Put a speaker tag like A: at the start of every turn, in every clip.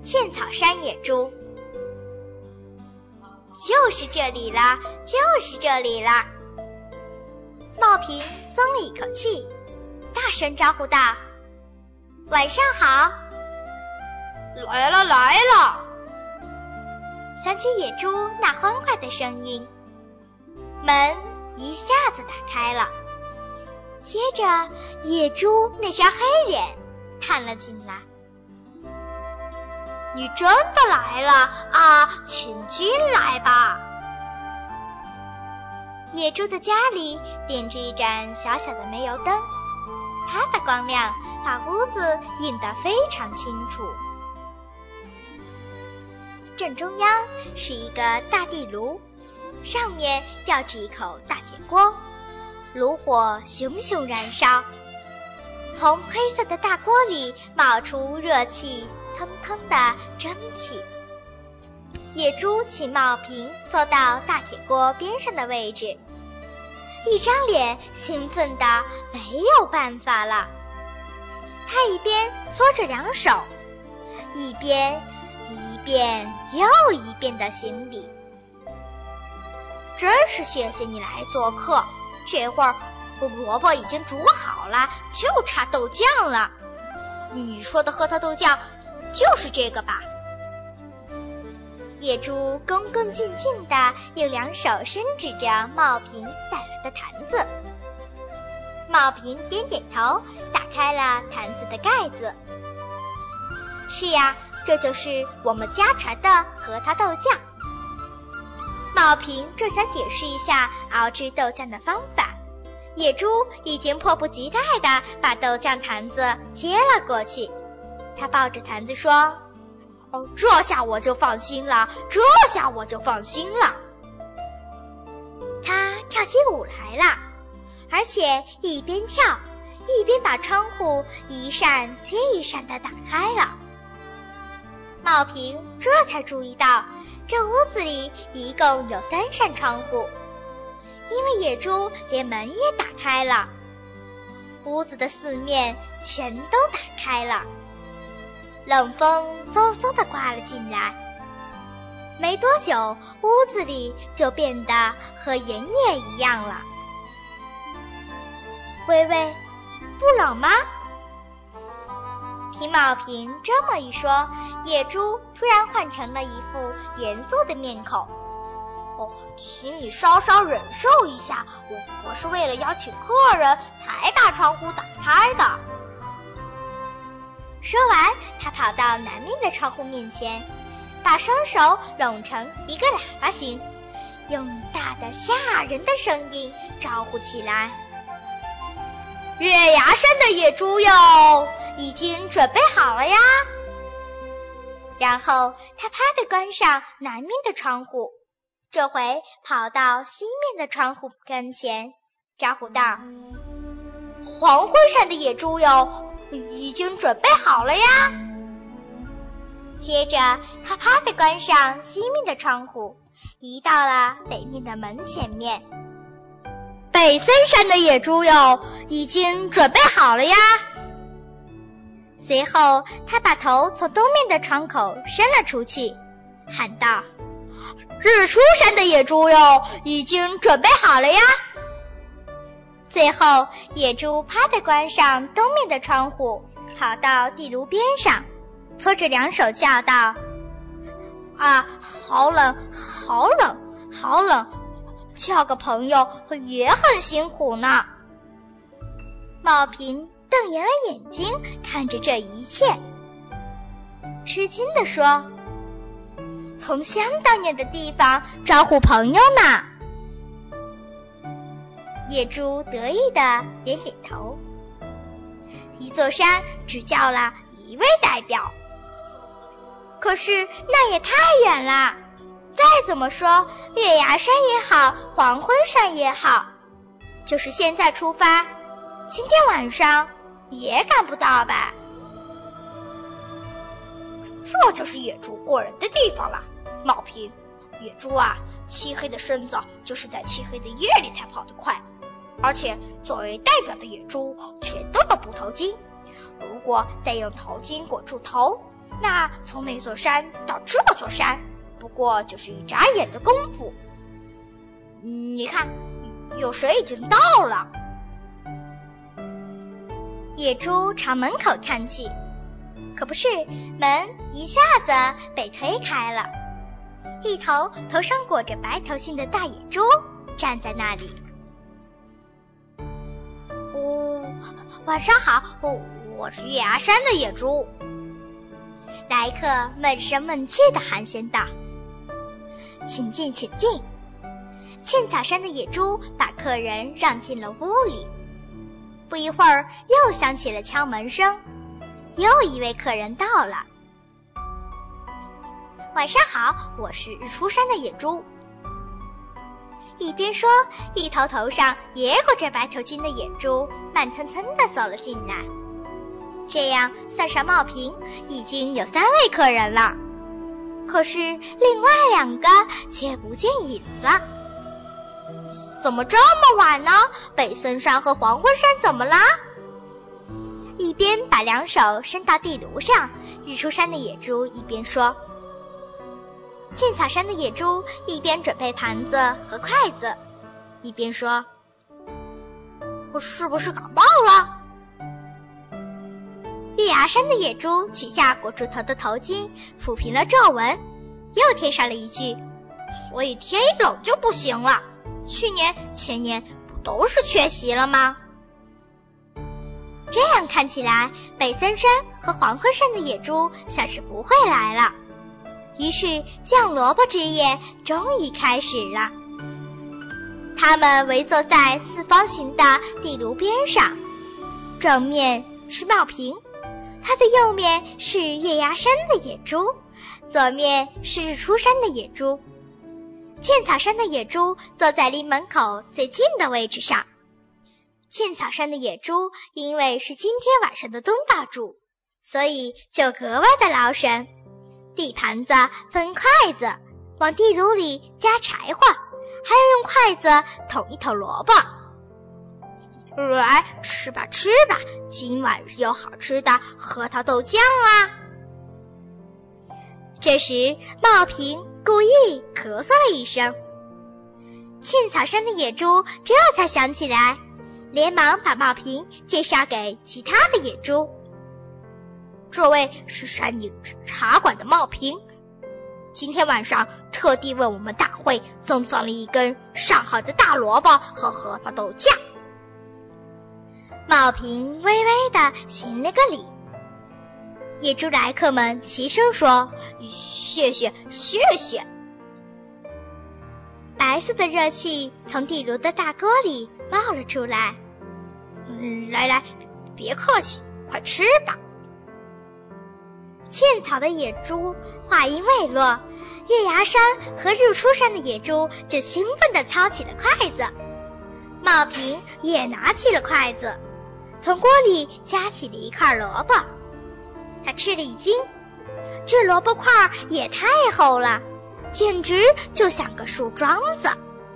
A: 茜草山野猪。就是这里了，就是这里了。茂平松了一口气，大声招呼道：晚上好。
B: 来了来了。
A: 响起野猪那欢快的声音，门一下子打开了，接着野猪那张黑脸探了进来。
B: 你真的来了啊，请进来吧。
A: 野猪的家里点着一盏小小的煤油灯，它的光亮把屋子映得非常清楚。正中央是一个大地炉，上面吊着一口大铁锅，炉火熊熊燃烧，从黑色的大锅里冒出热气腾腾的蒸汽。野猪请茂平坐到大铁锅边上的位置，一张脸兴奋得没有办法了。他一边搓着两手，一遍又一遍的行礼。
B: 真是谢谢你来做客，这会儿萝卜已经煮好了，就差豆酱了。你说的核桃豆酱就是这个吧？
A: 野猪恭恭敬敬地用两手伸指着茂平带来的坛子。茂平点点头，打开了坛子的盖子。是呀，这就是我们家传的核桃豆酱。茂平正想解释一下熬制豆酱的方法，野猪已经迫不及待地把豆酱坛子接了过去。他抱着坛子说：
B: 这下我就放心了，这下我就放心了。
A: 他跳起舞来了，而且一边跳一边把窗户一扇接一扇地打开了。茂平这才注意到，这屋子里一共有3扇窗户，因为野猪连门也打开了，屋子的四面全都打开了。冷风嗖嗖地刮了进来，没多久屋子里就变得和原野一样了。微微，不冷吗？听茂平这么一说，野猪突然换成了一副严肃的面孔。
B: 请你稍稍忍受一下，我是为了邀请客人才把窗户打开的。
A: 说完，他跑到南面的窗户面前，把双手拢成一个喇叭形，用大的吓人的声音招呼起来：
B: 月牙山的野猪哟，已经准备好了呀。
A: 然后他啪地关上南面的窗户，这回跑到西面的窗户跟前，招呼道：
B: 黄昏山的野猪哟，已经准备好了呀。
A: 接着他啪地关上西面的窗户，移到了北面的门前面。
B: 北森山的野猪哟，已经准备好了呀。
A: 随后他把头从东面的窗口伸了出去，喊道：
B: 日出山的野猪哟，已经准备好了呀。
A: 最后野猪啪地关上东面的窗户，跑到地炉边上，搓着两手叫道：
B: 好冷好冷好冷，交个朋友也很辛苦呢。
A: 茂平瞪圆了眼睛看着这一切，吃惊地说：从相当远的地方招呼朋友呢。野猪得意地点点头。一座山只叫了一位代表，可是那也太远了，再怎么说月牙山也好，黄昏山也好，就是现在出发，今天晚上也赶不到吧。
B: 这就是野猪过人的地方了。茂平，野猪啊，漆黑的身子就是在漆黑的夜里才跑得快，而且作为代表的野猪全都有布头巾，如果再用头巾裹住头， 那从那座山到这座山，不过就是一眨眼的功夫。你看，有谁已经到了？
A: 野猪朝门口看去，可不是，门一下子被推开了，一头头上裹着白头巾的大野猪站在那里。
B: 晚上好，我是月牙山的野猪。
A: 来客闷声闷气地寒暄道：“请进，请进。”茜草山的野猪把客人让进了屋里。不一会儿，又响起了敲门声，又一位客人到了。晚上好，我是日出山的野猪。一边说，一头头上也裹着白头巾的野猪慢腾腾地走了进来。这样算上冒平，已经有3位客人了。可是另外2个却不见影子。
B: 怎么这么晚呢？北森山和黄昏山怎么啦？
A: 一边把2手伸到地炉上，日出山的野猪一边说。茜草山的野猪一边准备盘子和筷子，一边说：“
B: 我是不是感冒了？”
A: 月牙山的野猪取下裹住头的头巾，抚平了皱纹，又添上了一句：“
B: 所以天一冷就不行了。去年、前年不都是缺席了吗？”
A: 这样看起来，北森山和黄昏山的野猪像是不会来了。于是酱萝卜之夜终于开始了。他们围坐在4方形的地炉边上，正面是冒平，他的右面是月牙山的野猪，左面是日出山的野猪。茜草山的野猪坐在离门口最近的位置上。茜草山的野猪因为是今天晚上的东道主，所以就格外的劳神，递盘子、分筷子，往地炉里加柴火，还要用筷子捅一捅萝卜。
B: 来，吃吧吃吧，今晚有好吃的核桃豆酱啊！
A: 这时冒平故意咳嗽了一声，茜草山的野猪这才想起来，连忙把冒平介绍给其他的野猪。
B: 这位是山顶茶馆的冒平，今天晚上特地为我们大会赠送了一根上好的大萝卜和核桃豆酱。
A: 冒平微微地行了个礼。野猪来客们齐声说：“
B: 谢谢，谢谢。”
A: 白色的热气从地炉的大锅里冒了出来。
B: 来，别客气，快吃吧。
A: 茜草的野猪话音未落，月牙山和日出山的野猪就兴奋地操起了筷子。冒平也拿起了筷子，从锅里夹起了一块萝卜。他吃了一惊，这萝卜块也太厚了，简直就像个树桩子。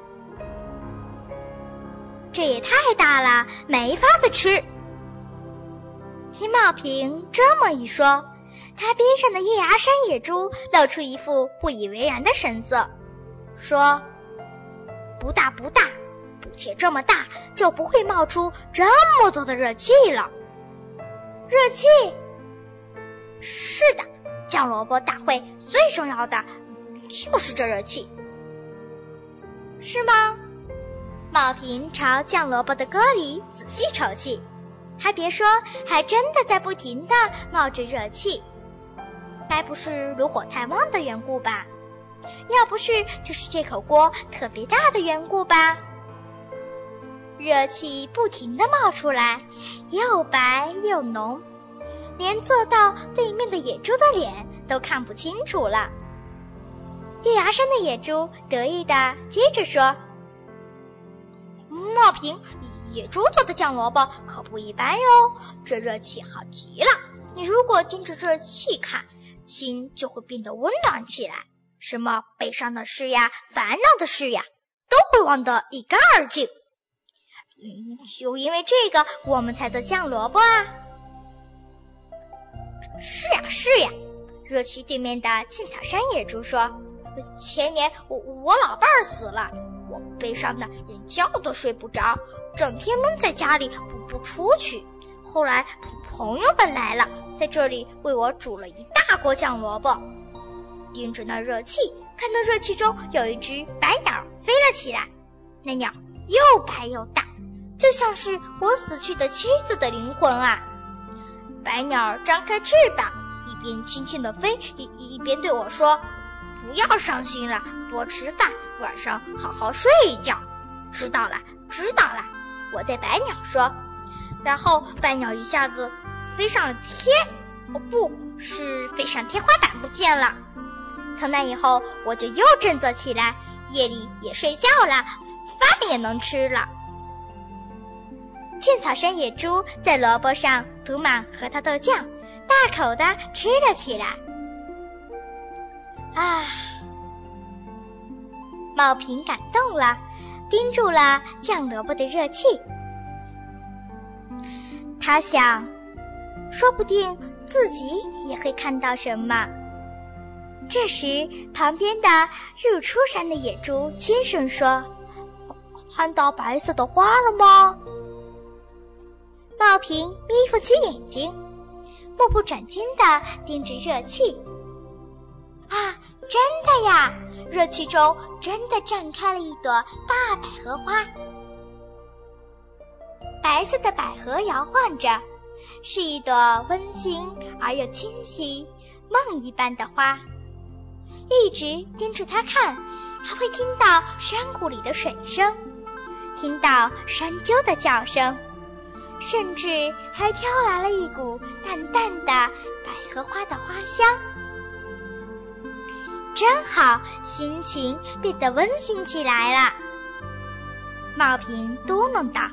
A: 这也太大了，没法子吃。听冒平这么一说，他边上的月牙山野猪露出一副不以为然的神色，说：“
B: 不大，不且这么大就不会冒出这么多的热气了。”
A: 热气？
B: 是的，酱萝卜大会最重要的就是这热气。
A: 是吗？冒平朝酱萝卜的锅里仔细瞅去，还别说，还真的在不停地冒着热气。该不是炉火太旺的缘故吧？要不是，就是这口锅特别大的缘故吧？热气不停地冒出来，又白又浓，连坐到对面的野猪的脸都看不清楚了。月牙山的野猪得意地接着说：“
B: 冒平，野猪做的酱萝卜可不一般哟，这热气好极了。你如果盯着热气看，心就会变得温暖起来，什么悲伤的事呀、烦恼的事呀，都会忘得一干二净。就因为这个，我们才做酱萝卜啊。是呀， 热气对面的青草山野猪说，前年我老伴儿死了，我悲伤的连觉都睡不着，整天闷在家里不出去。后来朋友们来了，在这里为我煮了一大锅酱萝卜。盯着那热气，看到热气中有一只白鸟飞了起来，那鸟又白又大，就像是我死去的妻子的灵魂啊。白鸟张开翅膀，一边轻轻地飞，一边对我说，不要伤心了，多吃饭，晚上好好睡一觉。知道了，知道了，我对白鸟说。然后白鸟一下子飞上了天，不是飞上天花板不见了。从那以后我就又振作起来，夜里也睡觉了，饭也能吃了。青草山野猪在萝卜上涂满核桃豆酱，大口的吃了起来。茂平感动了，盯住了酱萝卜的热气。他想，说不定自己也会看到什么。这时旁边的日出山的野猪轻声说，看到白色的花了吗？茂平眯缝起眼睛，目不转睛地盯着热气。真的呀，热气中真的绽开了一朵大百合花。白色的百合摇晃着，是一朵温馨而又清晰、梦一般的花。一直盯着它看，还会听到山谷里的水声，听到山鸠的叫声，甚至还飘来了一股淡淡的百合花的花香。真好，心情变得温馨起来了。茂平嘟囔道，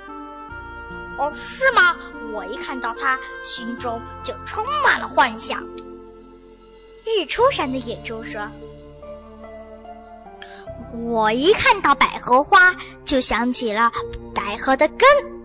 B: 是吗？我一看到它，心中就充满了幻想。日出山的野猪说，我一看到百合花，就想起了百合的根。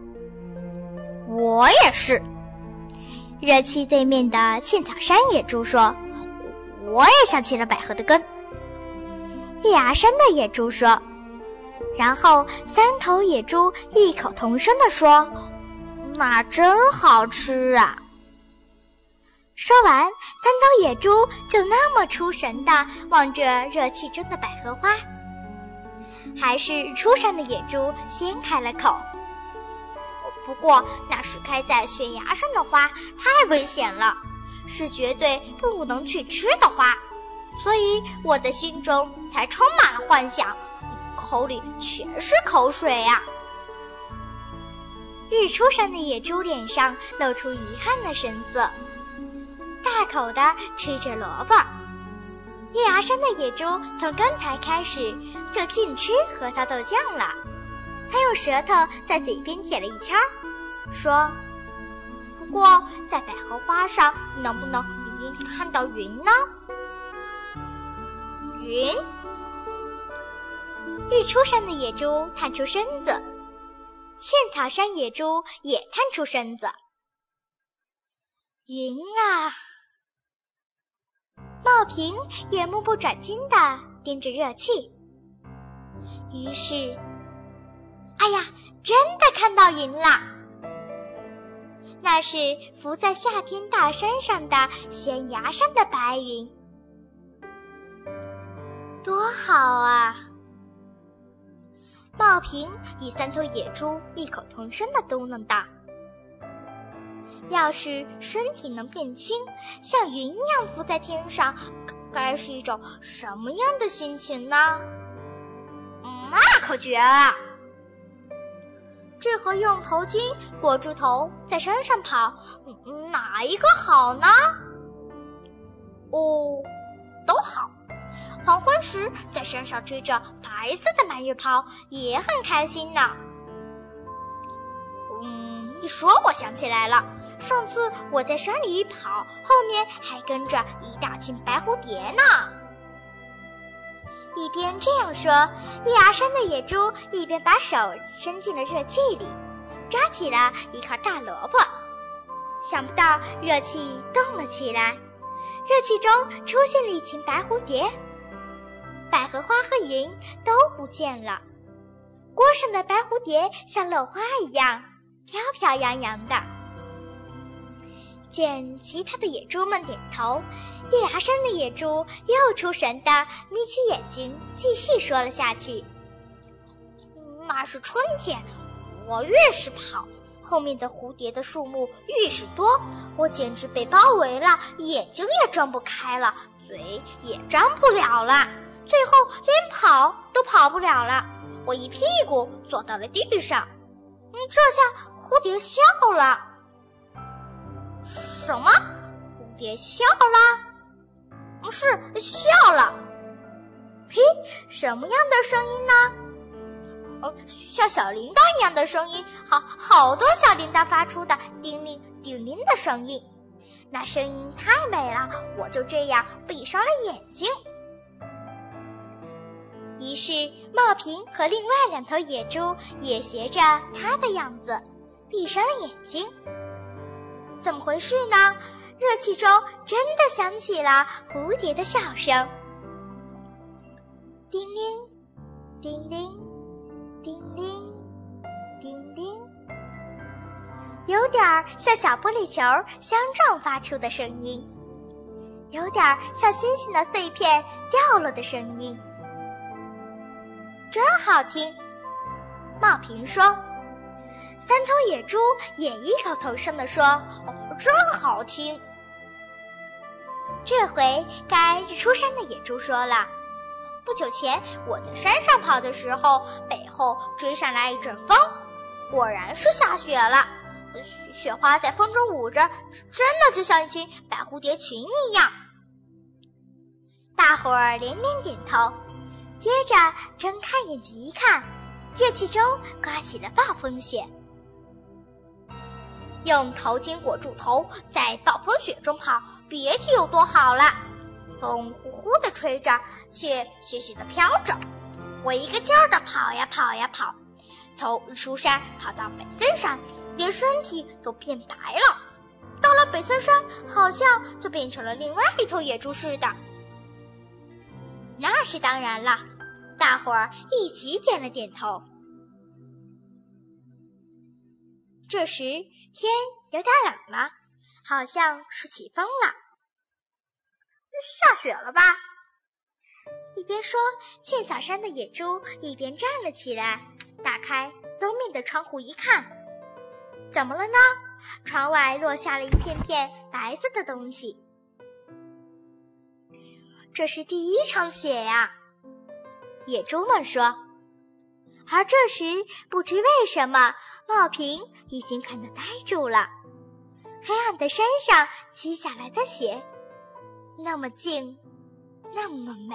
B: 我也是。热气对面的青草山野猪说，我也想起了百合的根。月牙山的野猪说，然后三头野猪异口同声地说，那真好吃啊。说完，三头野猪就那么出神地望着热气中的百合花。还是出山的野猪先开了口，不过那是开在悬崖上的花，太危险了，是绝对不能去吃的花，所以我的心中才充满了幻想，口里全是口水啊。日出山的野猪脸上露出遗憾的神色，大口地吃着萝卜。月牙山的野猪从刚才开始就净吃核桃豆酱了，他用舌头在嘴边舔了一圈，说，不过在百合花上能不能看到云呢？云？日出山的野猪探出身子，茜草山野猪也探出身子。云啊！茂平也目不转睛地盯着热气。于是，真的看到云了。那是浮在夏天大山上的悬崖上的白云。多好啊！茂平与三头野猪异口同声地嘟囔道，要是身体能变轻，像云一样浮在天上，该是一种什么样的心情呢？那可绝了！这和用头巾裹住头在山上跑，哪一个好呢？都好。黄昏时在山上追着白色的满月跑，也很开心呢。一说我想起来了，上次我在山里跑，后面还跟着一大群白蝴蝶呢。一边这样说，月牙山的野猪一边把手伸进了热气里，抓起了一块大萝卜。想不到热气动了起来，
A: 热气中出现了一群白蝴蝶，百合花和云都不见了，锅上的白蝴蝶像落花一样飘飘扬扬的。见其他的野猪们点头，月牙山的野猪又出神地眯起眼睛继续说了下去。
B: 那是春天，我越是跑，后面的蝴蝶的数目越是多，我简直被包围了，眼睛也睁不开了，嘴也张不了了，最后连跑都跑不了了，我一屁股坐到了地上。这下蝴蝶笑了。什么？蝴蝶笑了？是笑了。嘿，什么样的声音呢？像小铃铛一样的声音，好多小铃铛发出的叮铃叮铃的声音，那声音太美了，我就这样闭上了眼睛。
A: 于是茂平和另外2头野猪也学着他的样子闭上了眼睛。怎么回事呢？热气中真的响起了蝴蝶的笑声，叮铃叮铃叮铃叮铃，有点像小玻璃球相撞发出的声音，有点像星星的碎片掉落的声音。真好听，茂平说。3头野猪也异口同声地说，真好听。这回该日出山的野猪说了，不久前我在山上跑的时候，背后追上来一阵风，果然是下雪了，雪花在风中舞着，真的就像一群白蝴蝶群一样。大伙儿连连点头，接着睁开眼睛一看，热气中刮起了暴风雪。
B: 用头巾裹住头，在暴风雪中跑，别提有多好了。风呼呼地吹着，雪细细地飘着，我一个劲儿地跑呀跑呀跑，从日出山跑到北森山，连身体都变白了。到了北森山，好像就变成了另外一头野猪似的。
A: 那是当然了，大伙儿一起点了点头。这时天有点冷了，好像是起风了。
B: 下雪了吧？
A: 一边说，茜草山的野猪一边站了起来，打开东面的窗户一看，怎么了呢？窗外落下了一片片白色的东西。这是第一场雪呀，野猪们说。而这时不知为什么，茂平已经看得呆住了。黑暗的山上积下来的雪，那么静，那么美。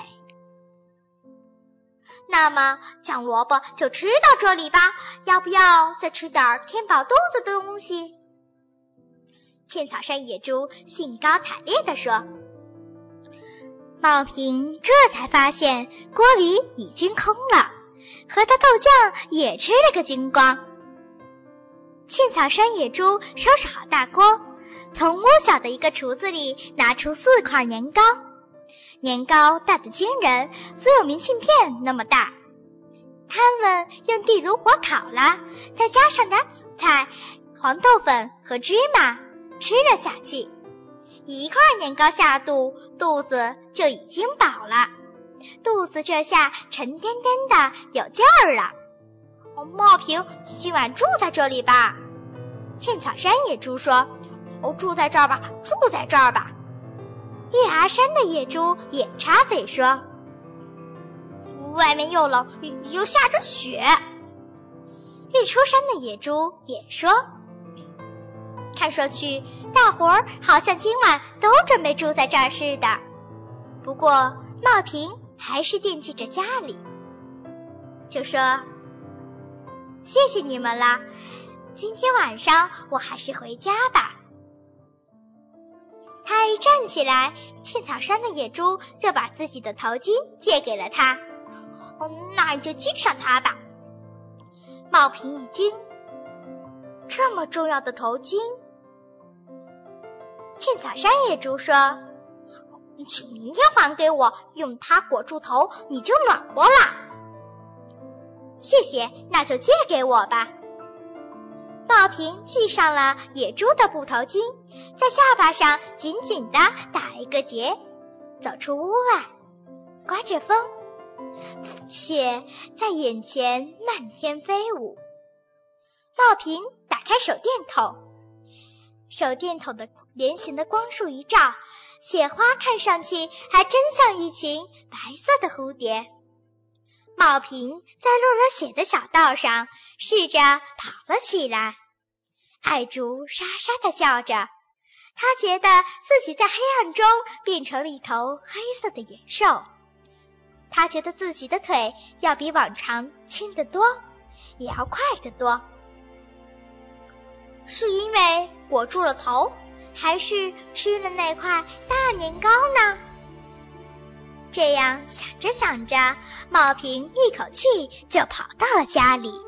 B: 那么酱萝卜就吃到这里吧，要不要再吃点填饱肚子的东西？
A: 茜草山野猪兴高采烈地说。茂平这才发现锅里已经空了，核桃豆酱也吃了个精光。茜草山野猪收拾好大锅，从屋角的一个橱子里拿出4块年糕，年糕大得惊人，足有明信片那么大。他们用地炉火烤了，再加上点紫菜、黄豆粉和芝麻，吃了下去。1块年糕下肚，肚子就已经饱了，肚子这下沉甸甸的，有劲儿了。
B: 茂平今晚住在这里吧？
A: 茜草山野猪说。
B: 住在这儿吧，住在这儿吧。
A: 月牙山的野猪也插嘴说。
B: 外面又冷，又下着雪。
A: 日出山的野猪也说。看上去大伙儿好像今晚都准备住在这儿似的。不过茂平还是惦记着家里，就说谢谢你们了，今天晚上我还是回家吧。他一站起来，茜草山的野猪就把自己的头巾借给了他。
B: 那你就系上它吧。
A: 茂平一惊，这么重要的头巾？茜草山野猪说，
B: 请明天还给我，用它裹住头，你就暖和了。
A: 谢谢，那就借给我吧。茂平系上了野猪的布头巾，在下巴上紧紧地打一个结，走出屋外，刮着风，雪在眼前漫天飞舞。茂平打开手电筒，手电筒的圆形的光束一照，雪花看上去还真像一群白色的蝴蝶。茂平在落了雪的小道上试着跑了起来，爱竹沙沙地叫着，他觉得自己在黑暗中变成了一头黑色的野兽。他觉得自己的腿要比往常轻得多，也要快得多。
B: 是因为裹住了头，还是吃了那块大年糕呢？
A: 这样想着想着，茂平一口气就跑到了家里。